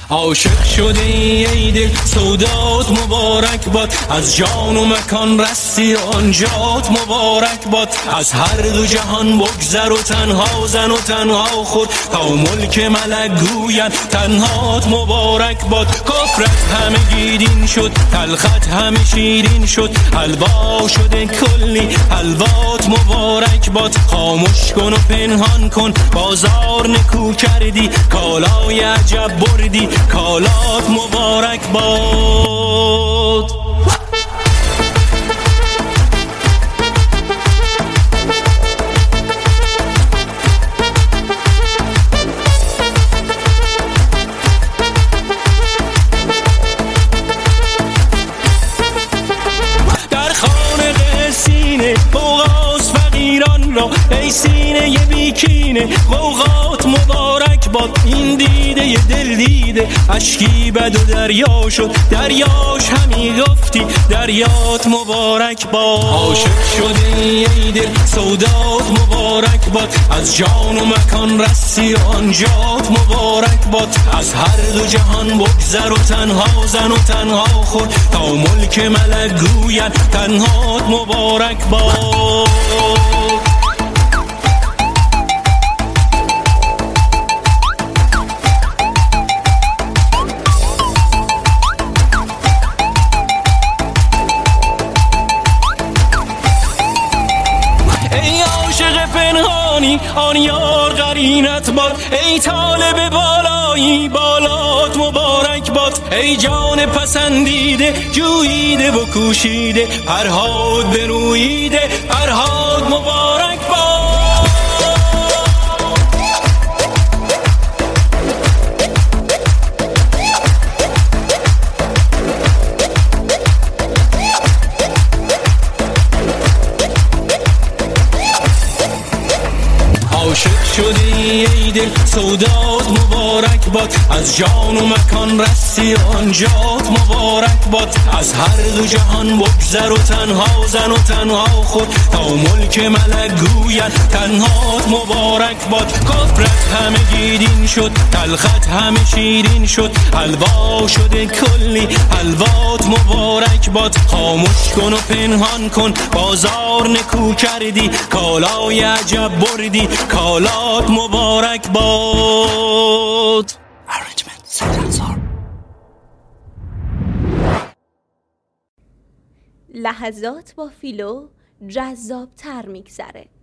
عاشق شده ای دل سودات مبارک باد، از جان و مکان رستی آنجات مبارک باد. از هر دو جهان بگذر و تنها زن و تنها خود، تا ملک ملک گوید تنهات مبارک باد. کفرت همه گیدین شد، تلخت همه شیرین شد، حلوا شده کلی حلوات مبارک باد. خاموش کن و پنهان کن بازار نکو کردی، کالای عجب بردی کالات مبارک باد. در خانه سینه بوغاز فقیران را، ای سینه ی بیکینه قوقات مبارک باد. این دیده ی دل دیده اشکی بد و دریا شد، دریاش همی گفتی دریات مبارک باد. عاشق شده ای دل سودات مبارک باد، از جان و مکان رسی آنجات مبارک باد. از هر دو جهان بگذر و تنها زن و تنها خود، تا ملک ملک گوید تنهات مبارک باد. ای عاشق پنهانی آن یار قرینت باد، ای طالب بالایی بالات مبارک باد. ای جان پسندیده جوییده و کوشیده، پرهات بروییده پرهات مبارک باد. عاشق شده ای دل سودات مبارک باد، از جان و مکان رسی آنجات مبارک باد. از هر دو جهان بگذر و تنها زن و تنها خود، تا ملک ملک گوید تنهات مبارک باد. کفرت همه گیدین شد، تلخت همه شیرین شد، حلوا شده کلی حلوات مبارک باد. خاموش کن و پنهان کن بازار نکو کردی، کالای عجب بردی کالات مبارک باد. لحظات با فیلو جذاب تر میگذره.